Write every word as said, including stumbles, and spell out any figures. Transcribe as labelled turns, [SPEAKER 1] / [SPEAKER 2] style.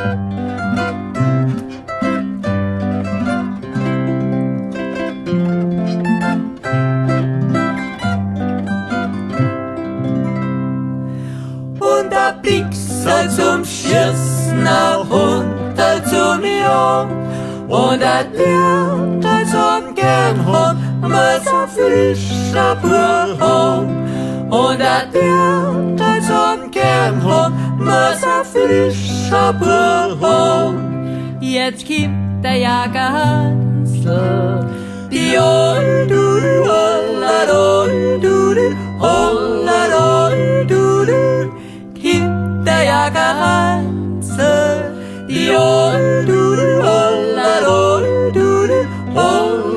[SPEAKER 1] Und der Pixel zum Schießen, ein Hund zum Jagen. Und der Dirndl zum gern haben, muss ein frischer Bub haben. Und der Dirndl zum gern haben, muss ein frischer Bub haben. Jetzt kommt der Jäger Hansel, die Oldudel, Holladodudel, Holladodudel. Kommt der Jäger Hansel, die Oldudel, Holladodudel, Holladodudel.